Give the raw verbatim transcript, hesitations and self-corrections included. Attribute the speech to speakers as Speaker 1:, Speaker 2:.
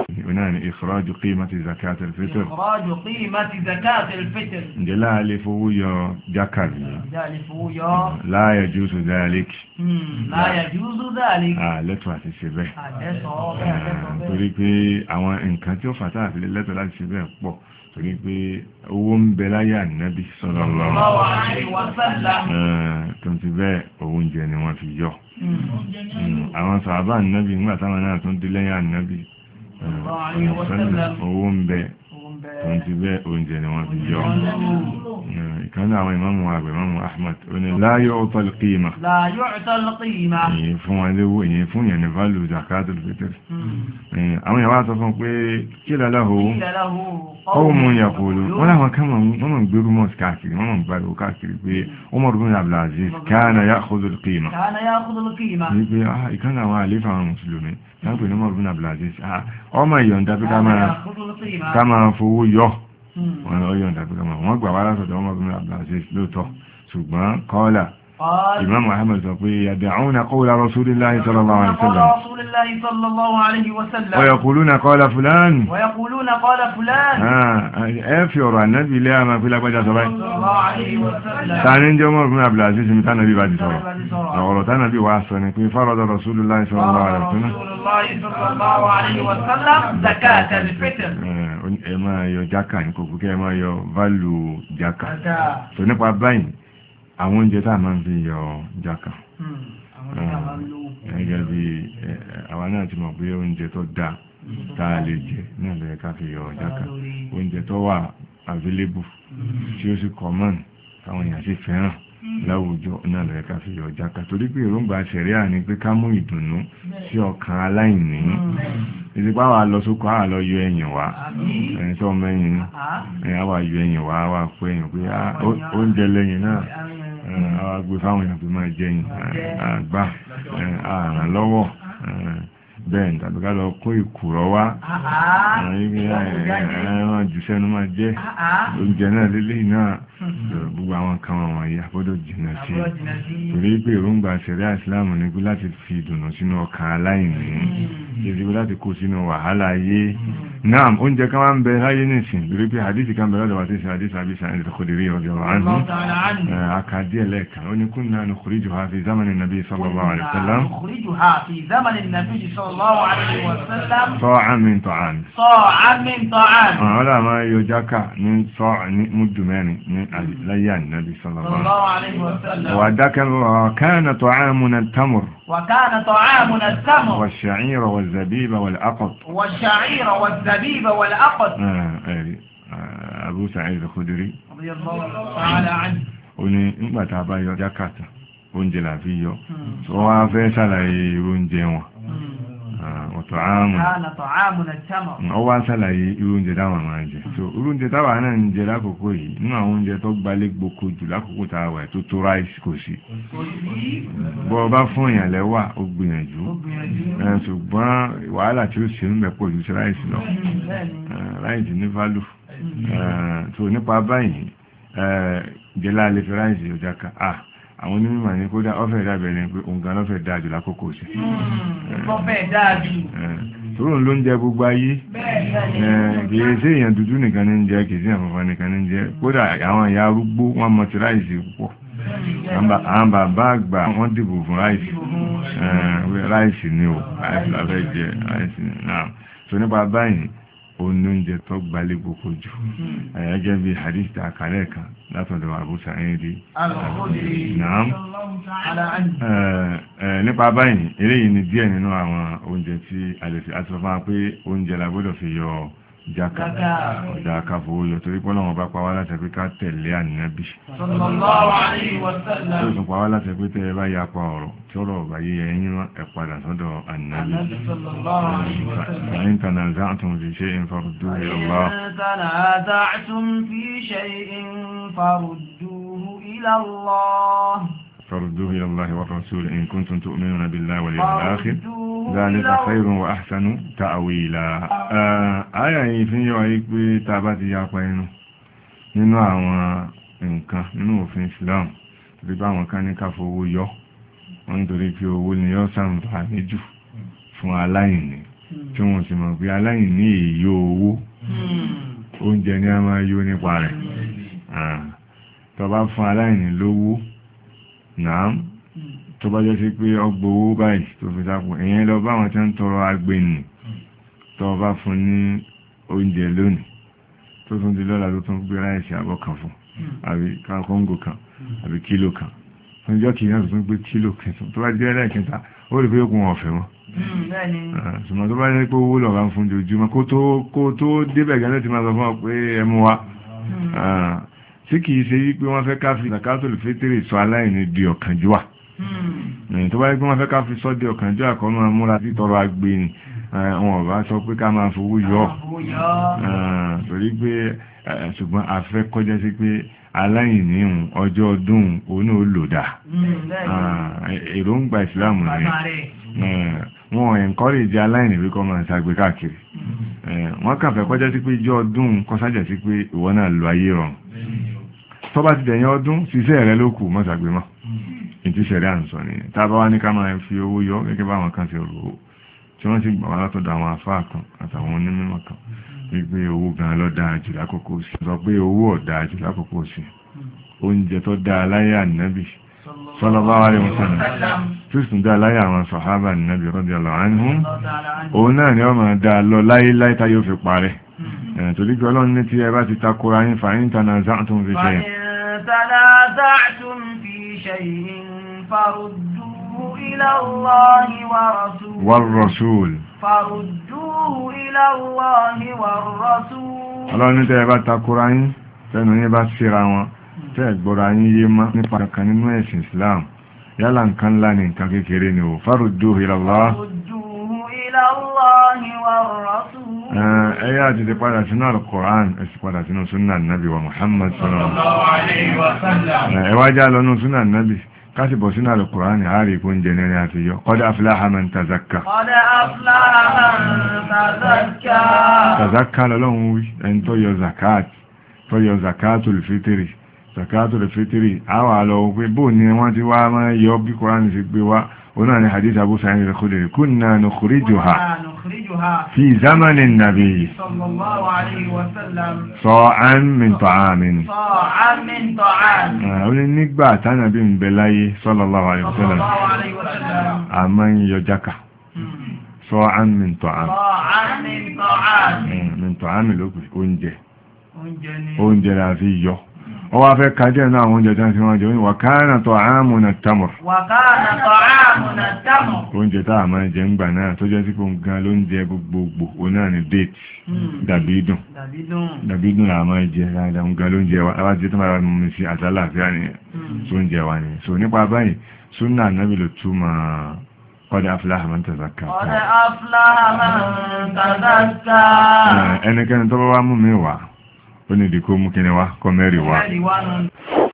Speaker 1: هنا إخراج قيمة زكاة الفطر
Speaker 2: إخراج قيمة زكاة الفطر
Speaker 1: لا لفوية جكر لا يجوز ذلك
Speaker 2: لا يجوز ذلك
Speaker 1: آه لتو àti ṣe bẹ́ẹ̀ torí pé àwọn nǹkan tí ó fàtà àti lẹ́tọ̀ láti ṣe bẹ́ẹ̀ pọ̀ torí pé owó ń bẹ láyé Ànábì sallallahu alaihi wasallam tó ti bẹ́ẹ̀ oúnjẹ ni wọ́n fi yọ àwọn sàhábà Ànábì nígbà táwọn náà tún dé lẹ́yìn Ànábì owó ń bẹ tó ti bẹ́ẹ̀ oúnjẹ ni wọ́n fi yọ كان àwọn ìmáàmù àgbà ìmáàmù Ahmad ó ní la yu'ta al-qima
Speaker 2: la yu'ta al-qima
Speaker 1: èyí fún ẹlẹ́wọ́ èyí fún yẹn ní value zakatul fitr àwọn ìyàwó sọ fún pé kí lọ́láhù qawmun yaqulu wọ́n láwọn kama wọ́n mọ̀ gbérú mọ́ káàkiri wọ́n mọ̀ gbárò káàkiri pé Umar ibn Abdul Aziz kana ya'khudhu al-qima ní pé ìkánà àwọn àlífà àwọn mùsùlùmí láàpẹ̀ ní Umar ibn Abdul Aziz ọmọ ìyọ̀ǹda pé ká máa fowó yọ wọ́n lọ yọ̀ǹda pé kọmọ wọ́n gbà wá látọ̀dọ̀ Umar ibn Abdul Aziz lóòtọ́ ṣùgbọ́n kọ́ọ́lá Imam Ahmad sọ pé yad'una qawla Rasulillahi sallallahu alaihi wasallam wa yaquluna qala fulan ẹ fi ọ̀rọ̀ Ànábì ilé àmà pé lágbàjá sọ báyìí tàní jẹ́ Umar ibn Abdul Aziz mi tánàbí bá ti sọ̀rọ̀ ọ̀rọ̀ tánàbí wá sọ ni pé farada Rasulillahi sallallahu alaihi wasallam zakatal fitr ẹ máa yọ jákà ní kòkó kí ẹ máa yọ válù jákà tó nípa báyìí àwọn oúnjẹ tá a máa ń fi yọ jákà ẹgẹ́ bí àwọn náà ti mọ̀ pé oúnjẹ tó dáa tá a lè jẹ náà lè ká fi yọ jákà oúnjẹ tó wà available tí ó sì common táwọn èèyàn sì fẹ́ràn láwùjọ náà lè ká fi yọ jákà torí pé èròǹgbà ṣẹ̀ríà ni pé ká mú ìdùnnú sí ọkàn aláìní ìsìpá wà lọ sókò àwà lọ yọ ẹ̀yìn wá ẹni tó mẹ́yìn àwà yọ ẹ̀yìn wá wà pé ẹ̀yìn pé oúnjẹ lẹ́yìn náà àwà gbé fáwọn èèyàn pé máa jẹyìn àgbà àràn lọ́wọ́ bẹ́ẹ̀ tàbí ká lọ kó ìkùrọ̀ wá ẹ̀rọ jùsẹ́nu máa jẹ́ oúnjẹ náà lélẹ́ náà gbogbo àwọn kan wọn yà gbọ́dọ̀ jìnà sí torí pé èròǹgbà ṣẹ̀ríà Ìsìlámù ní pé láti fi ìdùnnú sínú ọkàn aláìní ìdíwó láti kó sínú wàhálà ayé náà oúnjẹ kan wá ń bẹ láyé nìsín torí pé àdísì kan bẹ lọ́dọ̀ wà tí sí àdísì àbí Sa'id al-Khudri radiyallahu anhu àkàdí ẹlẹ́ẹ̀kan ó ní kunna nukhrijuha fi zamani nabi sallallahu alaihi wasallam sa'an min ta'am
Speaker 2: sa'an min ta'am
Speaker 1: ọ̀rọ̀ máa yọ jákà ní sọ́ọ̀ ní múdù mẹ́rin ní láyé ànábì sallallahu alaihi wasallam wa kana ta'amuna at-tamr
Speaker 2: وكان طعامنا التمر
Speaker 1: والشعير والزبيب والأقط
Speaker 2: والشعير والزبيب والأقط
Speaker 1: أبو سعيد الخدري
Speaker 2: رضي الله تعالى عنه
Speaker 1: ó ní nígbàtà bá yọ jákàtà oúnjẹ là fi yọ tó wá fẹ́ ṣàlàyé oúnjẹ wọn ọ̀tọ̀ ààmùn ó wá ṣàlàyé irú oúnjẹ táwọn máa jẹ so irú oúnjẹ táwọn náà ń jẹ lákòókò yìí nínú àwọn oúnjẹ tó gbalé gboko jù lákòókò táwà tó tó ráìsì kò sí bọ́ bá fún èèyàn lẹ́wà ó gbìyànjú ṣùgbọ́n wàhálà tí ó ṣe ń bẹ̀ pọ̀ jù sí ráìsì lọ ráìsì ní válù tó nípa báyìí jẹ́lá lè fi ráìsì ọjà ká àwọn onímọ̀ ní kódà ọ́fẹ́ ìdábẹ̀rẹ̀ pé òǹkà lọ́fẹ́ dájú lákòókò sí
Speaker 2: ọ́fẹ́ dájú
Speaker 1: tóòrùn ló ń jẹ gbogbo ayé kìí sí èèyàn dúdú nìkan ní jẹ kìí sí àfọ́fà nìkan ní jẹ kódà àwọn ìyá arúgbó wọ́n mọ̀ ti ráìsì púpọ̀ àwọn bàbá àgbà wọ́n dìbò fún ráìsì ráìsì ni ò ráìsì láfẹ́ jẹ ráìsì náà so nípa báyìí oúnjẹ tó gbalé gbogbo jù ẹ̀yẹ́gẹ́ bí hadith àkàrẹ́ kan látọ̀dọ̀ Abu Sa'id naam nípa báyìí eléyìí ni díẹ̀ nínú àwọn oúnjẹ tí a lè fi àtìfọ́fà pé oúnjẹ la gbọ́dọ̀ fi yọ jákà ọ̀dá akáfowó yọ torí pé Ọlọ́run bá pa wá láti pé ká tẹ̀lé Ànábì
Speaker 2: sallallahu alaihi wasallam
Speaker 1: tó tún pa wá láti pé tẹ́ bá yapa ọ̀rọ̀ tí ọ̀rọ̀ bá yé ẹ̀yìn ẹ padà sọ́dọ̀ Ànábì in tanaza'tum fi shay'in farudduhu ila Allah
Speaker 2: tanaza'tum fi shay'in farudduhu ila Allah
Speaker 1: فردوه إلى الله والرسول إن كنتم تؤمنون بالله واليوم الآخر ذلك خير وأحسن تأويلا آية يفين يوائيك بتابات يقوين nínú àwọn nǹkan nínú òfin Islam bí bá wọn kan ní ká fowó yọ wọ́n nítorí pé owó ni yóò ṣàǹfààní jù fún aláìní tí wọ́n sì mọ̀ pé aláìní èyí owó oúnjẹ ni a máa yó nípa rẹ̀ tó bá fún aláìní lówó náà tó bá jẹ́ sí pé ọgbọ̀ owó báyìí tó fi sápò èyàn lọ bá wọn tí ń tọrọ agbẹ̀nì tó bá fún ní oúnjẹ lónìí tó tún di lọ́la tó tún gbé ráìsì àbọ̀ kan fún àbí kóńgò kan àbí kílò kan fún ìjọ́ kìí náà tó tún gbé kílò kẹsàn tó bá jẹ́ ẹlẹ́ẹ̀kẹta ó rí pé ó kún ọ̀fẹ́ wọn ṣùgbọ́n tó bá jẹ́ pé owó lọ́ra ń fún ojoojúmọ́ kó tó débẹ̀ gẹ́lẹ́ ti máa sọ fún ọ pé ẹmu wa tí kìí ṣe wípé wọ́n fẹ́ ká fi zakatul fitri sọ aláìní di ọ̀kánjúwà tó bá yẹ pé wọ́n fẹ́ ká fi sọ di ọ̀kánjúwà kọ́ máa múra sí tọrọ agbe ni wọn bá sọ pé ká máa fowó yọ torí pé ṣùgbọ́n afẹ́ kọjá sí pé aláìní ọjọ́ ọdún òun ò lò dá èròǹgbà ìsìláàmù rẹ̀ wọn encourage aláìní wíkọ́ máa ṣàgbé káàkiri wọ́n kàn fẹ́ kọjá sí pé ìjọ ọdún kọsájà sí pé ìwọ náà lo ayé rọrùn tó bá ti dẹ̀yìn ọdún ṣiṣẹ́ rẹ ló kù mọ́ ṣàgbé mọ́ ìtí ṣẹ̀rẹ́ à ń sọ nìyẹn tá a bá wá ní ká máa fi owó yọ gẹ́gẹ́ bá àwọn kan ṣe rò ó tí wọ́n sì gbà wá látọ̀dọ̀ àwọn àfáà kan àtàwọn onímọ̀ kan wípé owó gan ló dáa jù lákòókò sí sọ pé owó ò dáa jù lákòókò sí oúnjẹ tó dáa láyé ànábì sallallahu alaihi wasallam tó sì tún dáa láyé àwọn sàhábà ànábì radiyallahu anhum òun náà ni wọ́n máa dáa lọ láyé láyé táyé ó fi parẹ́ torí pé ọlọ́run ní tí ẹ bá ti takora yín fa in tanaza'tum fi shay'in
Speaker 2: tanaza'tum fi shay'in farudduhu ila Allahi wa rasul farudduhu ila Allahi wa rasul
Speaker 1: ọlọ́run ní tí ẹ bá takora yín tẹnu yín bá síra wọn tẹ́ gbọ́ra yín yé má nípa kan nínú ẹ̀sìn Islam yálà nǹkan ńlá ní nǹkan kékeré ni ò farudduhu ila Allah ẹ̀yà àti ti padà sínú al-Qur'an ẹ̀sì padà sínú súnnà nàbí wa Muhammad sallallahu alaihi wasallam ẹwà já lọ́nà súnnà nàbí káṣì bọ̀ sínú al-Qur'an àárí ikú ń jẹ nẹ́rẹ́ àti yọ qad aflaha man tazakka tazakka lọ́lọ́run wí ẹni tó yọ zakat tó yọ zakatul fitri zakatul fitri àwà lọ pé bóò ni wọ́n ti wá máa yọ bí Qur'an ti gbé wá هنا حديث أبو سعيد الخدري كنا نخرجها في زمن النبي
Speaker 2: صلى الله عليه وسلم
Speaker 1: صاعا من طعام
Speaker 2: صاعا من طعام
Speaker 1: ونقبع تنبي من بلاي صلى الله عليه وسلم أمن يجكى صاعا من طعام
Speaker 2: صاعا من طعام
Speaker 1: من طعام الأكل أنجي أنجي لا فيه ó wá fẹ́ kájẹ́ náà àwọn oúnjẹ tán sí wọ́n jẹ wa kana ta'amuna at-tamr
Speaker 2: wa kana ta'amuna at-tamr
Speaker 1: oúnjẹ tá a máa jẹ ń gbà náà tó jẹ́ sí kò gan ló ń jẹ gbogbogbò ó náà ni date dàbídùn dàbídùn là máa jẹ dáadáa ń gan ló ń jẹ wá láti tó máa mú sí àtàlàfíà ni tó ń jẹ wá ni so nípa báyìí súnà nábì ló túmọ̀ qad aflaha man tazakka
Speaker 2: qad aflaha man tazakka
Speaker 1: ẹnikẹ́ni tó bá wá mú mi wá ó ní ìdíkó mú kíni wá kọ́ mẹ́rin wá